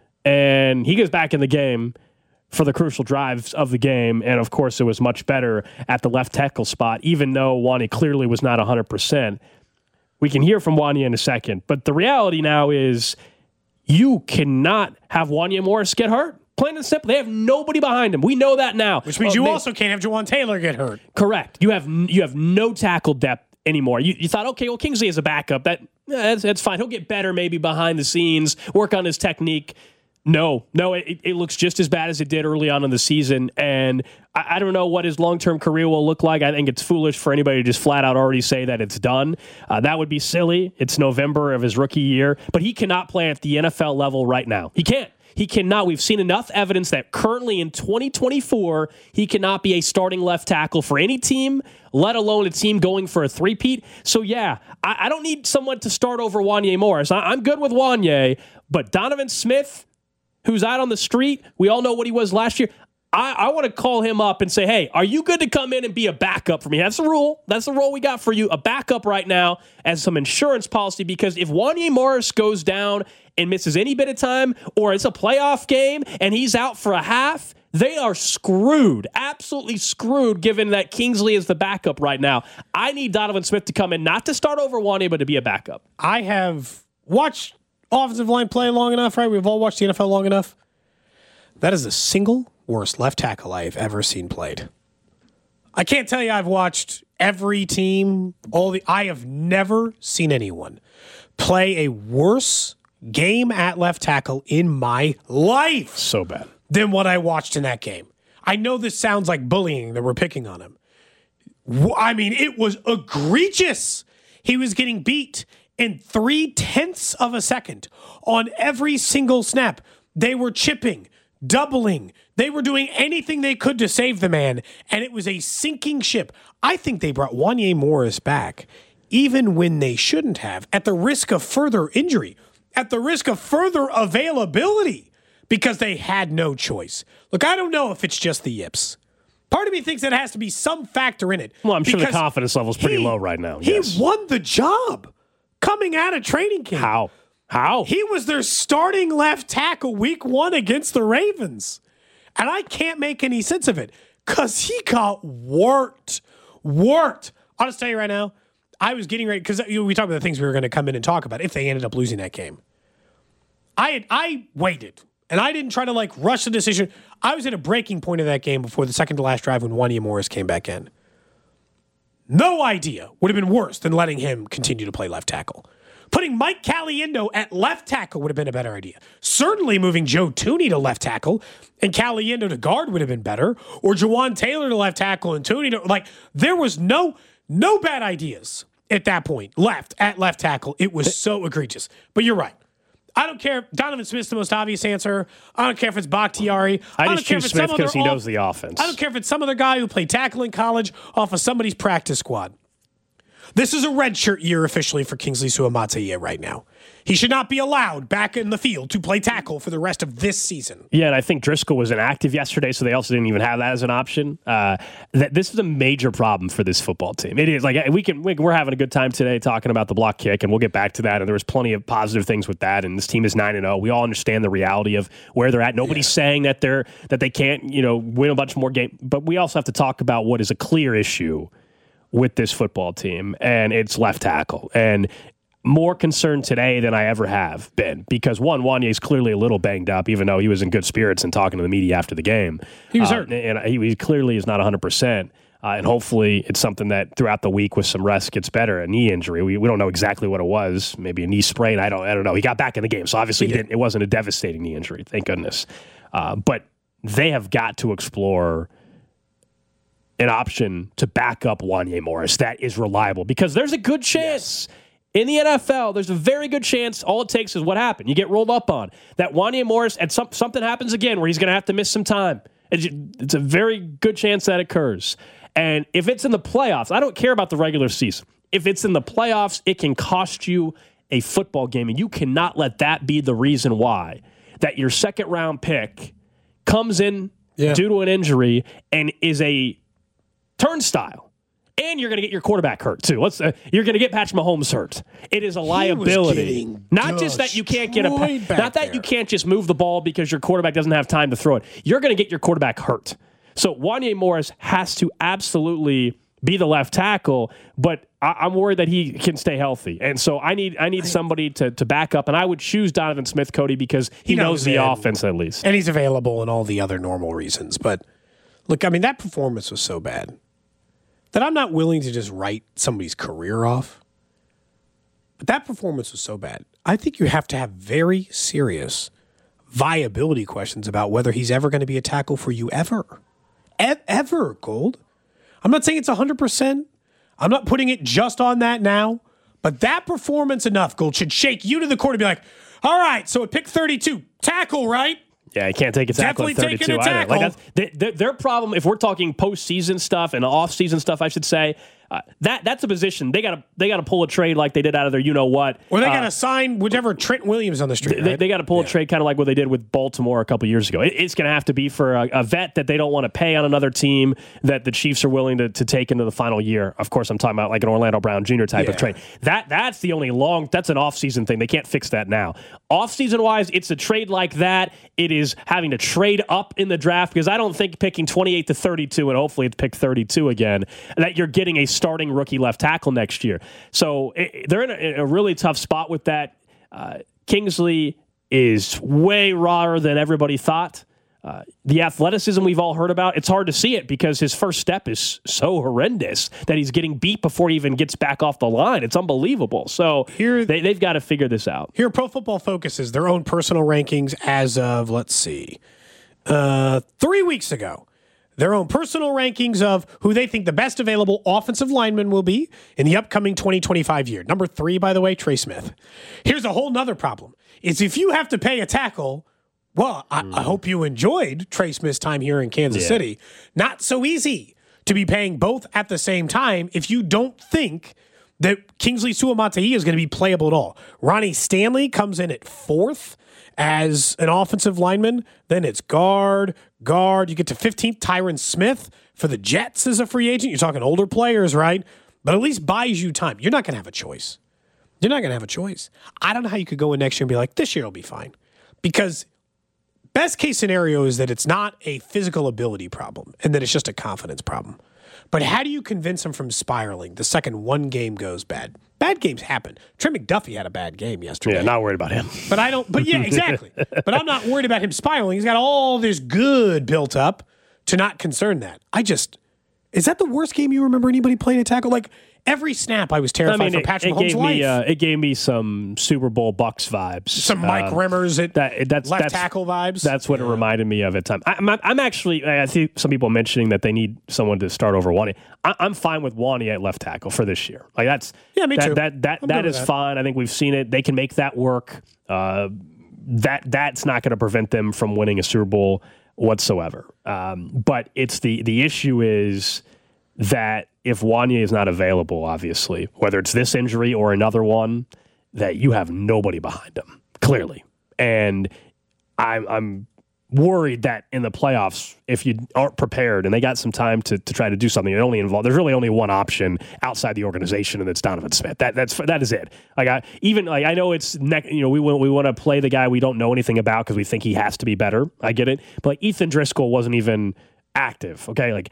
and he goes back in the game for the crucial drives of the game. And, of course, it was much better at the left tackle spot, even though Wanya clearly was not one hundred percent. We can hear from Wanya in a second. But the reality now is you cannot have Wanya Morris get hurt. Plain and simple. They have nobody behind him. We know that now. Which means uh, you they, also can't have Jawan Taylor get hurt. Correct. You have you have no tackle depth anymore. You, you thought, okay, well, Kingsley is a backup. That that's, that's fine. He'll get better maybe behind the scenes, work on his technique. No, no, it, it looks just as bad as it did early on in the season, and I, I don't know what his long-term career will look like. I think it's foolish for anybody to just flat out already say that it's done. Uh, that would be silly. It's November of his rookie year, but he cannot play at the N F L level right now. He can't. He cannot. We've seen enough evidence that currently in twenty twenty-four, he cannot be a starting left tackle for any team, let alone a team going for a three-peat. So, yeah, I, I don't need someone to start over Wanya Morris. I, I'm good with Wanya, but Donovan Smith, who's out on the street, we all know what he was last year. I, I want to call him up and say, hey, are you good to come in and be a backup for me? That's the rule. That's the role we got for you, a backup right now as some insurance policy, because if Wanya Morris goes down and misses any bit of time, or it's a playoff game and he's out for a half, they are screwed, absolutely screwed, given that Kingsley is the backup right now. I need Donovan Smith to come in, not to start over Wanya, but to be a backup. I have watched offensive line play long enough, right? We've all watched the N F L long enough. That is the single worst left tackle I have ever seen played. I can't tell you I've watched every team. All the I have never seen anyone play a worse game at left tackle in my life. So bad. Than what I watched in that game. I know this sounds like bullying that we're picking on him. I mean, it was egregious. He was getting beat in three tenths of a second on every single snap. They were chipping, doubling. They were doing anything they could to save the man, and it was a sinking ship. I think they brought Wanya Morris back, even when they shouldn't have, at the risk of further injury, at the risk of further availability, because they had no choice. Look, I don't know if it's just the yips. Part of me thinks that has to be some factor in it. Well, I'm sure the confidence level is pretty he, low right now. He yes. won the job coming out of training camp. How? How? He was their starting left tackle week one against the Ravens. And I can't make any sense of it because he got worked. Worked. I'll just tell you right now, I was getting ready because you know, we talked about the things we were going to come in and talk about if they ended up losing that game. I had, I waited. And I didn't try to, like, rush the decision. I was at a breaking point of that game before the second to last drive when Wanya Morris came back in. No idea would have been worse than letting him continue to play left tackle. Putting Mike Caliendo at left tackle would have been a better idea. Certainly moving Joe Thuney to left tackle and Caliendo to guard would have been better. Or Jawan Taylor to left tackle and Thuney to, like, there was no, no bad ideas at that point. Left, at left tackle. It was so egregious. But you're right. I don't care. Donovan Smith's the most obvious answer. I don't care if it's Bakhtiari. I, I just don't care choose if it's Smith some because he other knows the offense. I don't care if it's some other guy who played tackle in college off of somebody's practice squad. This is a redshirt year officially for Kingsley Suamataia right now. He should not be allowed back in the field to play tackle for the rest of this season. Yeah, and I think Driscoll was inactive yesterday, so they also didn't even have that as an option. Uh, that this is a major problem for this football team. It is like we can we're having a good time today talking about the block kick, and we'll get back to that. And there was plenty of positive things with that. And this team is nine and zero. We all understand the reality of where they're at. Nobody's yeah. saying that they're that they can't you know win a bunch more games, but we also have to talk about what is a clear issue with this football team, and it's left tackle. And more concerned today than I ever have been because, one, Wanya is clearly a little banged up, even though he was in good spirits and talking to the media after the game. He was uh, hurt. And he, he clearly is not one hundred percent. Uh, and hopefully it's something that throughout the week with some rest gets better. A knee injury. We we don't know exactly what it was. Maybe a knee sprain. I don't I don't know. He got back in the game, so obviously he didn't, it wasn't a devastating knee injury. Thank goodness. Uh, but they have got to explore an option to back up Wanya Morris that is reliable because there's a good chance yes. in the N F L, there's a very good chance all it takes is what happened. You get rolled up on. That Wanya Morris, and some, something happens again where he's going to have to miss some time. It's, it's a very good chance that occurs. And if it's in the playoffs, I don't care about the regular season. If it's in the playoffs, it can cost you a football game, and you cannot let that be the reason why that your second round pick comes in yeah. due to an injury and is a turnstile, and you're going to get your quarterback hurt too. Let's uh, you're going to get Patrick Mahomes hurt. It is a liability. Not just that you can't get a not that there. You can't just move the ball because your quarterback doesn't have time to throw it. You're going to get your quarterback hurt. So Wanya Morris has to absolutely be the left tackle, but I, I'm worried that he can stay healthy, and so I need I need somebody to to back up, and I would choose Donovan Smith, Cody, because he, he knows, knows the it. offense at least, and he's available and all the other normal reasons. But look, I mean that performance was so bad that I'm not willing to just write somebody's career off. But that performance was so bad. I think you have to have very serious viability questions about whether he's ever going to be a tackle for you ever. E- ever, Gold. I'm not saying it's one hundred percent. I'm not putting it just on that now. But that performance enough, Gold, should shake you to the core to be like, all right, so at pick thirty-two, tackle, right? Yeah, I can't take a tackle Definitely at thirty-two either. Like that's, they, they, their problem, if we're talking postseason stuff and off-season stuff, I should say, uh, that that's a position they got to they got to pull a trade like they did out of their you know what, or they got to uh, sign whichever Trent Williams on the street. They, right? they got to pull yeah. a trade kind of like what they did with Baltimore a couple years ago. It, it's going to have to be for a, a vet that they don't want to pay on another team that the Chiefs are willing to, to take into the final year. Of course, I'm talking about like an Orlando Brown Junior type yeah. of trade. That that's the only long. That's an off-season thing. They can't fix that now. Off-season wise, it's a trade like that. It is having to trade up in the draft because I don't think picking twenty-eight to thirty-two and hopefully it's pick thirty-two again that you're getting a starting rookie left tackle next year. So it, they're in a, a really tough spot with that. Uh, Kingsley is way rawer than everybody thought. Uh, the athleticism we've all heard about, it's hard to see it because his first step is so horrendous that he's getting beat before he even gets back off the line. It's unbelievable. So here, they, they've got to figure this out. Here, Pro Football Focus is their own personal rankings as of, let's see, uh, three weeks ago. their own personal rankings of who they think the best available offensive lineman will be in the upcoming twenty twenty-five year. Number three, by the way, Trey Smith. Here's a whole nother problem, is if you have to pay a tackle, well, I, mm. I hope you enjoyed Trey Smith's time here in Kansas yeah. City. Not so easy to be paying both at the same time if you don't think that Kingsley Suamataia is going to be playable at all. Ronnie Stanley comes in at fourth as an offensive lineman. Then it's guard, guard. You get to fifteenth, Tyron Smith for the Jets as a free agent. You're talking older players, right? But at least buys you time. You're not going to have a choice. You're not going to have a choice. I don't know how you could go in next year and be like, this year will be fine. Because best case scenario is that it's not a physical ability problem and that it's just a confidence problem. But how do you convince him from spiraling the second one game goes bad? Bad games happen. Trey McDuffie had a bad game yesterday. Yeah, not worried about him. But I don't, but yeah, exactly. But I'm not worried about him spiraling. He's got all this good built up to not concern that. I just, is that the worst game you remember anybody playing a tackle? Like, every snap I was terrified I mean, for it, Patrick it Mahomes' gave life. Me, uh, it gave me some Super Bowl Bucks vibes. Some Mike uh, Rimmers at that, that's, left that's, tackle vibes. That's what yeah. it reminded me of at times. I'm, I'm actually, I see some people mentioning that they need someone to start over Wanya. I, I'm fine with Wanya at left tackle for this year. Like that's yeah, me that, too. That that that, that is that. fine. I think we've seen it. They can make that work. Uh, that that's not going to prevent them from winning a Super Bowl whatsoever. Um, but it's the the issue is that if Wanya is not available, obviously, whether it's this injury or another one, that you have nobody behind him, clearly. And I'm, I'm worried that in the playoffs, if you aren't prepared and they got some time to, to try to do something, it only involves, there's really only one option outside the organization, and it's Donovan Smith. That that's that is it. Like I even like I know it's ne- you know we want we want to play the guy we don't know anything about because we think he has to be better. I get it, but like Ethan Driscoll wasn't even active. Okay, like.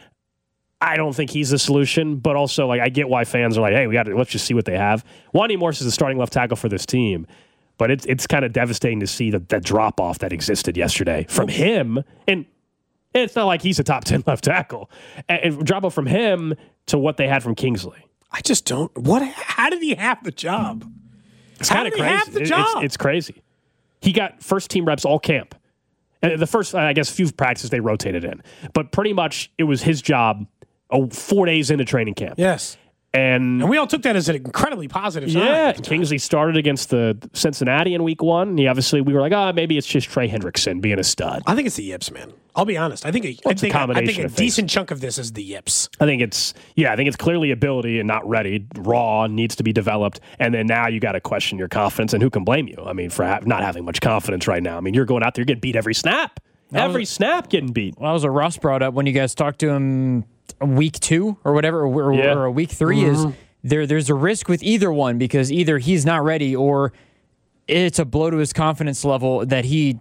I don't think he's the solution, but also like I get why fans are like, hey, we got to let's just see what they have. Wanya Morris is the starting left tackle for this team, but it's it's kind of devastating to see that that drop off that existed yesterday from him, and it's not like he's a top ten left tackle. And, and drop off from him to what they had from Kingsley. I just don't. What? How did he have the job? It's kind of crazy. Have the it, job? It's, it's crazy. He got first team reps all camp. And the first, I guess, few practices they rotated in, but pretty much it was his job. Oh, four days into training camp. Yes. And, and we all took that as an incredibly positive sign. Yeah. Kingsley started against the Cincinnati in week one. And he obviously, we were like, oh, maybe it's just Trey Hendrickson being a stud. I think it's the yips, man. I'll be honest. I think a, well, I think, a combination I think a of decent things. chunk of this is the yips. I think it's, yeah, I think it's clearly ability and not ready. Raw, needs to be developed. And then now you got to question your confidence. And who can blame you? I mean, for ha- not having much confidence right now. I mean, you're going out there, you're getting beat every snap. That every was, snap getting beat. Well, that was what Russ brought up when you guys talked to him week two or whatever, or, yeah. or a week three mm-hmm. is there. There's a risk with either one because either he's not ready or it's a blow to his confidence level that he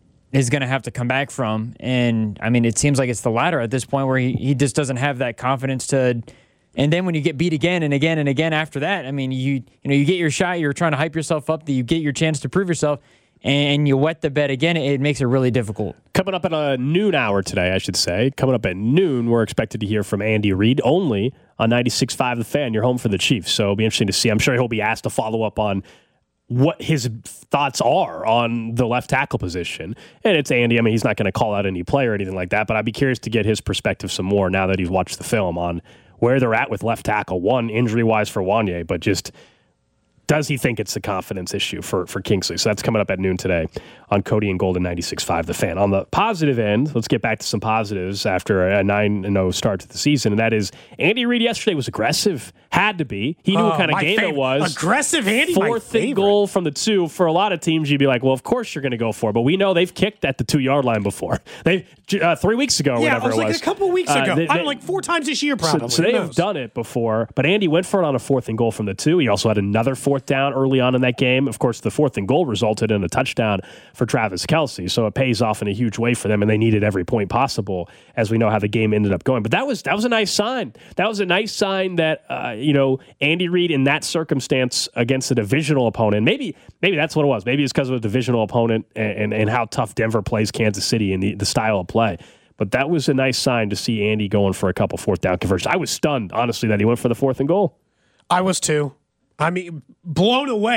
is going to have to come back from. And I mean, it seems like it's the latter at this point where he, he just doesn't have that confidence to. And then when you get beat again and again and again after that, I mean, you you know you get your shot, you're trying to hype yourself up, that you get your chance to prove yourself. And you wet the bed again, it makes it really difficult. Coming up at a noon hour today, I should say. Coming up at noon, we're expected to hear from Andy Reid only on ninety-six point five The Fan. You're home for the Chiefs, so it'll be interesting to see. I'm sure he'll be asked to follow up on what his thoughts are on the left tackle position. And it's Andy. I mean, he's not going to call out any player or anything like that, but I'd be curious to get his perspective some more now that he's watched the film on where they're at with left tackle. One, injury-wise for Wanya, but just... does he think it's a confidence issue for, for Kingsley? So that's coming up at noon today on Cody and Golden ninety-six point five The Fan. On the positive end, let's get back to some positives after a nine and oh start to the season, and that is Andy Reid yesterday was aggressive. Had to be. He knew oh, what kind of game favorite. it was. Aggressive Andy, Fourth and goal from the two. For a lot of teams, you'd be like, well, of course you're going to go for it. But we know they've kicked at the two-yard line before. They uh, Three weeks ago or yeah, whatever it was. it like was. a couple weeks ago. Uh, they, I they, don't like four times this year probably. So, so they have done it before. But Andy went for it on a fourth and goal from the two. He also had another fourth down early on in that game. Of course, the fourth and goal resulted in a touchdown for Travis Kelce. So it pays off in a huge way for them, and they needed every point possible, as we know how the game ended up going. But that was that was a nice sign. That was a nice sign that, uh, you know, Andy Reid in that circumstance against a divisional opponent, maybe maybe that's what it was. Maybe it's because of a divisional opponent and, and, and how tough Denver plays Kansas City and the, the style of play. But that was a nice sign to see Andy going for a couple fourth down conversions. I was stunned, honestly, that he went for the fourth and goal. I was too. I mean, blown away.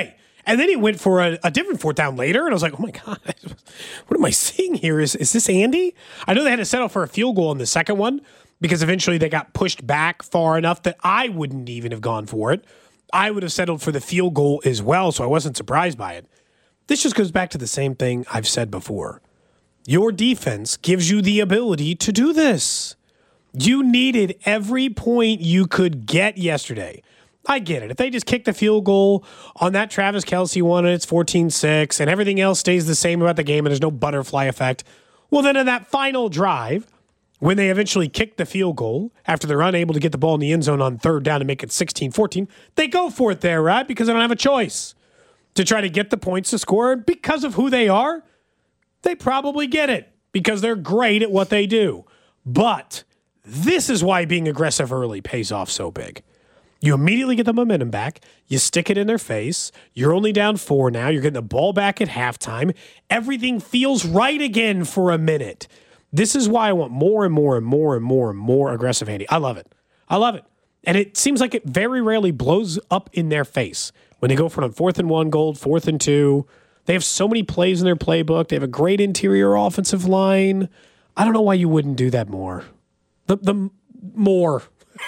And then he went for a, a different fourth down later, and I was like, oh my God, what am I seeing here? Is, is this Andy? I know they had to settle for a field goal in the second one because eventually they got pushed back far enough that I wouldn't even have gone for it. I would have settled for the field goal as well, so I wasn't surprised by it. This just goes back to the same thing I've said before. Your defense gives you the ability to do this. You needed every point you could get yesterday. I get it. If they just kick the field goal on that Travis Kelce one and it's fourteen six and everything else stays the same about the game and there's no butterfly effect, well, then in that final drive, when they eventually kick the field goal after they're unable to get the ball in the end zone on third down to make it sixteen fourteen, they go for it there, right? Because they don't have a choice to try to get the points to score. Because of who they are, they probably get it because they're great at what they do. But this is why being aggressive early pays off so big. You immediately get the momentum back. You stick it in their face. You're only down four now. You're getting the ball back at halftime. Everything feels right again for a minute. This is why I want more and more and more and more and more aggressive Andy. I love it. I love it. And it seems like it very rarely blows up in their face. When they go for it on fourth and one gold, fourth and two, they have so many plays in their playbook. They have a great interior offensive line. I don't know why you wouldn't do that more. The the more.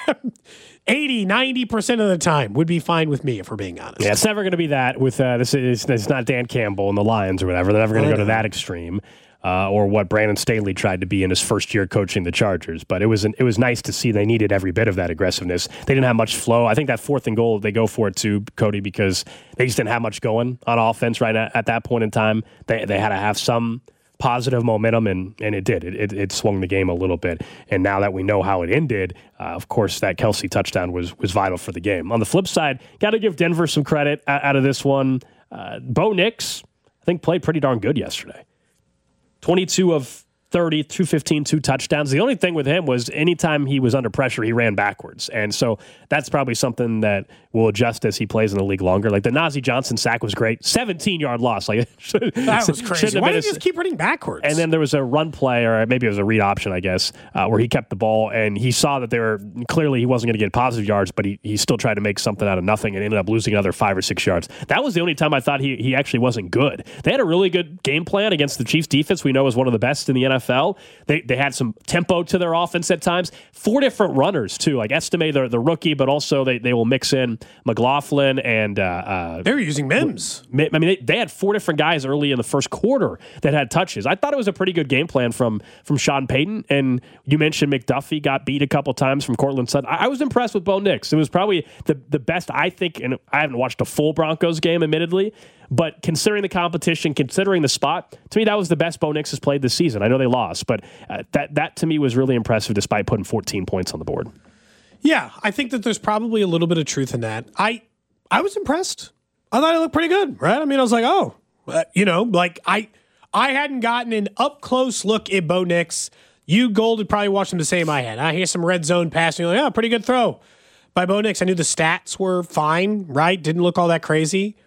eighty, ninety percent of the time would be fine with me if we're being honest. Yeah, it's never going to be that with uh, this. Is it's not Dan Campbell and the Lions or whatever. They're never going to go to that extreme, uh, or what Brandon Staley tried to be in his first year coaching the Chargers. But it was an, it was nice to see they needed every bit of that aggressiveness. They didn't have much flow. I think that fourth and goal they go for it too, Cody, because they just didn't have much going on offense right at, at that point in time. They they had to have some positive momentum, and and it did. It, it it swung the game a little bit. And now that we know how it ended, uh, of course, that Kelce touchdown was was vital for the game. On the flip side, got to give Denver some credit out of this one. Uh, Bo Nix, I think, played pretty darn good yesterday. twenty-two of thirty, two fifteen, two touchdowns. The only thing with him was anytime he was under pressure, he ran backwards. And so that's probably something that will adjust as he plays in the league longer. Like the Najee Johnson sack was great. seventeen-yard loss. Like that was crazy. Why did he just keep running backwards? And then there was a run play, or maybe it was a read option, I guess, uh, where he kept the ball, and he saw that they were clearly he wasn't going to get positive yards, but he, he still tried to make something out of nothing and ended up losing another five or six yards. That was the only time I thought he, he actually wasn't good. They had a really good game plan against the Chiefs defense we know is one of the best in the N F L. They they had some tempo to their offense at times. Four different runners, too. Like Estime, the, the rookie, but also they, they will mix in McLaughlin and... Uh, uh, they were using Mims. I mean, they, they had four different guys early in the first quarter that had touches. I thought it was a pretty good game plan from, from Sean Payton. And you mentioned McDuffie got beat a couple times from Cortland Sutton. I, I was impressed with Bo Nix. It was probably the, the best, I think, and I haven't watched a full Broncos game, admittedly, but considering the competition, considering the spot, to me, that was the best Bo Nix has played this season. I know they lost, but uh, that, that to me was really impressive despite putting fourteen points on the board. Yeah, I think that there's probably a little bit of truth in that. I I was impressed. I thought it looked pretty good, right? I mean, I was like, oh, uh, you know, like I I hadn't gotten an up-close look at Bo Nix. You, Gold, had probably watched him the same I had. I hear some red zone passing. Like, yeah, pretty good throw by Bo Nix. I knew the stats were fine, right? Didn't look all that crazy.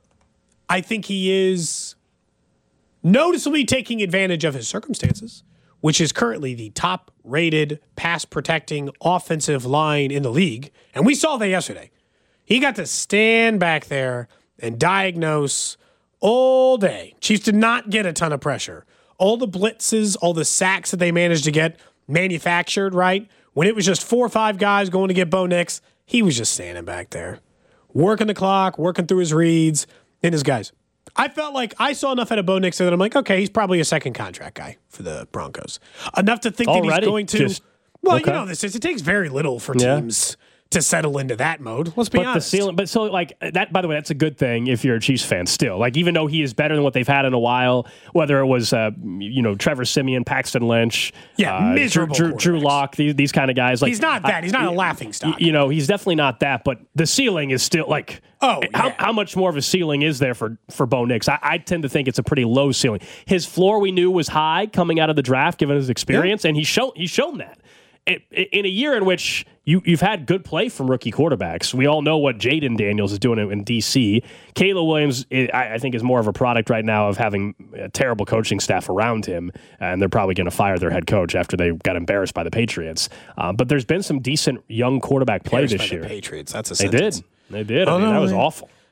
I think he is noticeably taking advantage of his circumstances, which is currently the top-rated pass-protecting offensive line in the league. And we saw that yesterday. He got to stand back there and diagnose all day. Chiefs did not get a ton of pressure. All the blitzes, all the sacks that they managed to get manufactured, right? When it was just four or five guys going to get Bo Nix, he was just standing back there, working the clock, working through his reads, and his guys. I felt like I saw enough out of Bo Nix that I'm like, okay, he's probably a second contract guy for the Broncos. Enough to think Already? that he's going to. Just, well, okay. you know this is. It takes very little for yeah. teams to settle into that mode. Let's be but honest. The ceiling, but so like that. By the way, that's a good thing if you're a Chiefs fan. Still, like even though he is better than what they've had in a while, whether it was uh, you know Trevor Siemian, Paxton Lynch, yeah, uh, miserable Drew, Drew, Drew Lock, these these kind of guys. Like he's not that. I, he's not a laughing stock. You know, he's definitely not that. But the ceiling is still like. Oh, how, yeah. how much more of a ceiling is there for, for Bo Nix? I, I tend to think it's a pretty low ceiling. His floor we knew was high coming out of the draft, given his experience, yeah. and he's shown he's shown that. It, it, in a year in which you, you've had good play from rookie quarterbacks, we all know what Jaden Daniels is doing in, in D C. Caleb Williams, I, I think, is more of a product right now of having a terrible coaching staff around him, and they're probably going to fire their head coach after they got embarrassed by the Patriots. Um, but there's been some decent young quarterback play this year. The Patriots, that's a they sentence. did. They did. I oh, mean, no, that was they, awful.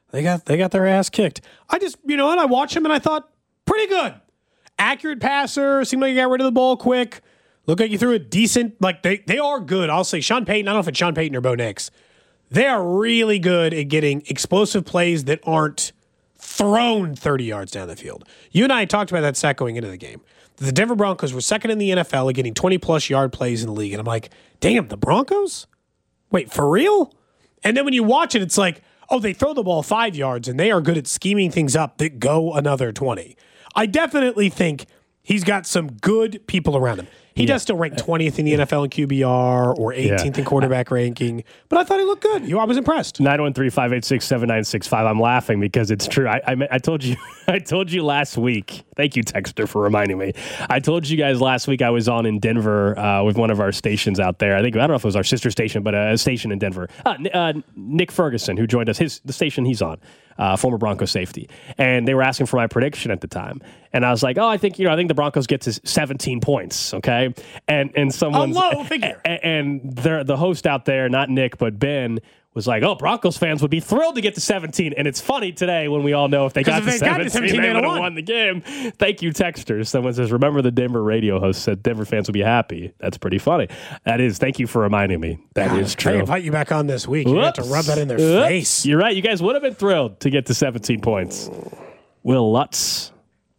They got they got their ass kicked. I just, you know what? I watched him and I thought, pretty good. Accurate passer. Seemed like he got rid of the ball quick. Look like you threw a decent, like they, they are good. I'll say Sean Payton. I don't know if it's Sean Payton or Bo Nix. They are really good at getting explosive plays that aren't thrown thirty yards down the field. You and I talked about that stat going into the game. The Denver Broncos were second in the N F L at getting twenty-plus yard plays in the league. And I'm like, damn, the Broncos? Wait, for real? And then when you watch it, it's like, oh, they throw the ball five yards, and they are good at scheming things up that go another twenty. I definitely think he's got some good people around him. He yeah. does still rank twentieth in the N F L in Q B R or eighteenth yeah. in quarterback ranking, but I thought he looked good. You, I was impressed. nine one three, five eight six, seven nine six five. I'm laughing because it's true. I, I I told you I told you last week. Thank you, Texter, for reminding me. I told you guys last week I was on in Denver uh, with one of our stations out there. I think I don't know if it was our sister station, but a station in Denver. Uh, uh, Nick Ferguson, who joined us, his the station he's on. Uh, former Broncos safety, and they were asking for my prediction at the time, and I was like, "Oh, I think you know, I think the Broncos get to seventeen points." Okay, and and someone's a low figure, and, and the the host out there, not Nick but Ben, was like, "Oh, Broncos fans would be thrilled to get to seventeen." And it's funny today when we all know if they got, if to, they seventeen, got to seventeen, they they would have won. won the game. Thank you, texters. Someone says, "Remember the Denver radio host said Denver fans would be happy." That's pretty funny. That is. Thank you for reminding me. That God, is true. I invite you back on this week. You have to rub that in their Oops. face. You're right. You guys would have been thrilled to get to seventeen points. Will Lutz.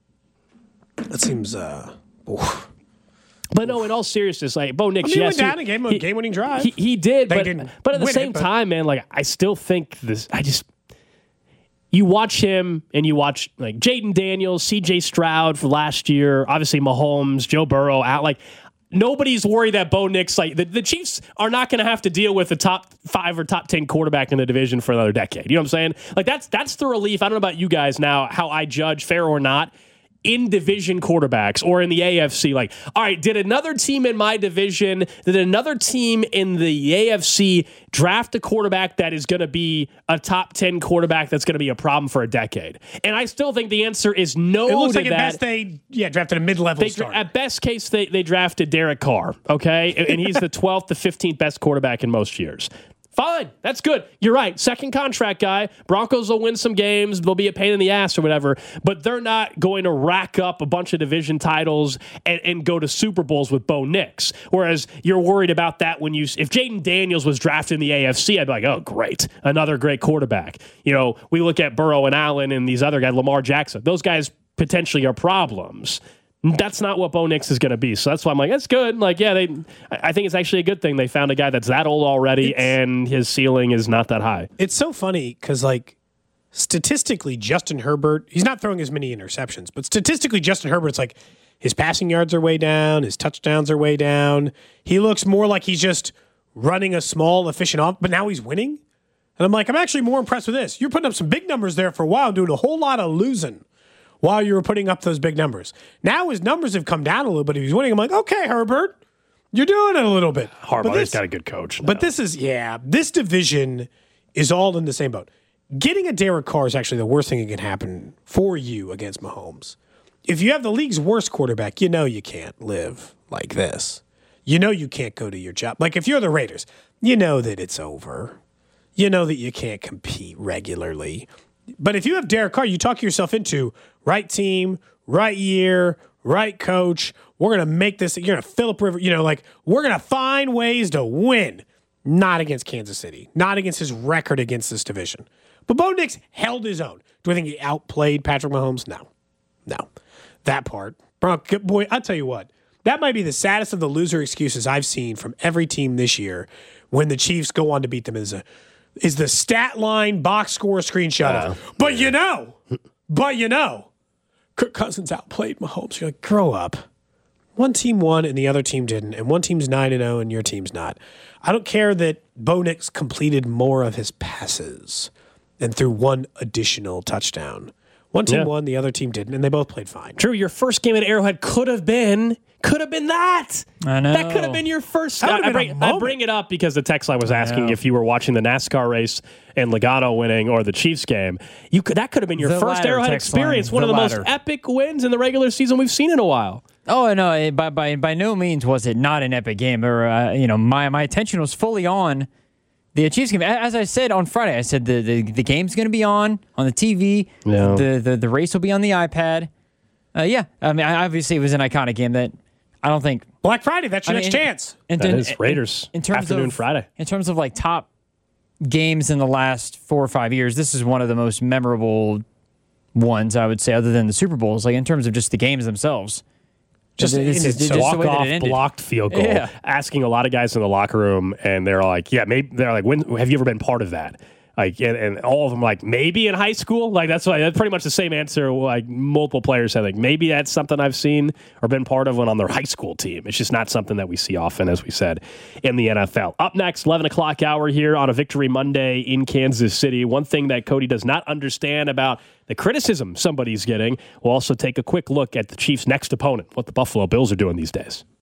That seems. Uh, oof. But no, in all seriousness, like Bo Nix, I mean, yes, he went down and gave him a he, game-winning drive. He, he did, They but, didn't but at the win same it, but- time, man, like I still think this. I just you watch him and you watch like Jaden Daniels, C J Stroud for last year, obviously Mahomes, Joe Burrow out. Like nobody's worried that Bo Nix, like the, the Chiefs are not going to have to deal with the top five or top ten quarterback in the division for another decade. You know what I'm saying? Like that's that's the relief. I don't know about you guys now, how I judge fair or not. In division quarterbacks or in the A F C, like, all right, did another team in my division, did another team in the A F C draft a quarterback that is going to be a top ten quarterback that's going to be a problem for a decade? And I still think the answer is no. It looks to like that. at best they yeah drafted a mid-level They, starter. at best case, they, they drafted Derek Carr, okay? And, and he's the twelfth to fifteenth best quarterback in most years. Fine. That's good. You're right. Second contract guy. Broncos will win some games. They'll be a pain in the ass or whatever, but they're not going to rack up a bunch of division titles and, and go to Super Bowls with Bo Nix. Whereas you're worried about that when you, if Jaden Daniels was drafted in the A F C, I'd be like, oh, great. Another great quarterback. You know, we look at Burrow and Allen and these other guys, Lamar Jackson. Those guys potentially are problems. That's not what Bo Nix is going to be. So that's why I'm like, that's good. Like, yeah, they. I think it's actually a good thing they found a guy that's that old already, it's, and his ceiling is not that high. It's so funny because, like, statistically, Justin Herbert, he's not throwing as many interceptions, but statistically, Justin Herbert's like, his passing yards are way down, his touchdowns are way down. He looks more like he's just running a small, efficient off, but now he's winning. And I'm like, I'm actually more impressed with this. You're putting up some big numbers there for a while, doing a whole lot of losing while you were putting up those big numbers. Now his numbers have come down a little bit. If he's winning, I'm like, okay, Herbert, you're doing it a little bit. Harbaugh's got a good coach now. But this is, yeah, this division is all in the same boat. Getting a Derek Carr is actually the worst thing that can happen for you against Mahomes. If you have the league's worst quarterback, you know you can't live like this. You know you can't go to your job. Like if you're the Raiders, you know that it's over. You know that you can't compete regularly. But if you have Derek Carr, you talk yourself into right team, right year, right coach. We're going to make this, you're going to Phillip Rivers, you know, like we're going to find ways to win. Not against Kansas City, not against his record against this division. But Bo Nix held his own. Do I think he outplayed Patrick Mahomes? No. No. That part. Bronco, boy, I'll tell you what. That might be the saddest of the loser excuses I've seen from every team this year when the Chiefs go on to beat them is a is the stat line box score screenshot uh, of, but you know, but you know, Kirk Cousins outplayed Mahomes. You're like, grow up. One team won and the other team didn't, and one team's nine and zero and your team's not. I don't care that Bo Nix completed more of his passes and threw one additional touchdown. One team yeah. won, the other team didn't, and they both played fine. Drew, your first game at Arrowhead could have been, could have been that. I know. That could have been your first. That I, I, bring, I bring it up because the text line was asking if you were watching the NASCAR race and Logano winning or the Chiefs game. You could that could have been your The first latter Arrowhead text experience. line, One the of the latter. most epic wins in the regular season we've seen in a while. Oh no! It, by by by no means was it not an epic game. Or uh, you know, my my attention was fully on The Chiefs game, as I said on Friday, I said the, the, the game's going to be on on the T V. Yeah. The, the the race will be on the iPad. Uh, yeah, I mean, obviously it was an iconic game that I don't think Black Friday, that's your I next mean, chance. In, That in, is Raiders in, in terms afternoon of, Friday. In terms of like top games in the last four or five years, this is one of the most memorable ones, I would say, other than the Super Bowls. Like in terms of just the games themselves. Just, This is it's just so the Walk way that off it ended. blocked field goal. Yeah. Asking a lot of guys in the locker room, and they're like, "Yeah, maybe." They're like, "When have you ever been part of that?" Like, and, and all of them like, maybe in high school. Like that's why that's pretty much the same answer. Like multiple players said, like maybe that's something I've seen or been part of when on their high school team. It's just not something that we see often, as we said, in the N F L. Up next, eleven o'clock hour here on a Victory Monday in Kansas City. One thing that Cody does not understand about the criticism somebody's getting. We'll also take a quick look at the Chiefs' next opponent, what the Buffalo Bills are doing these days.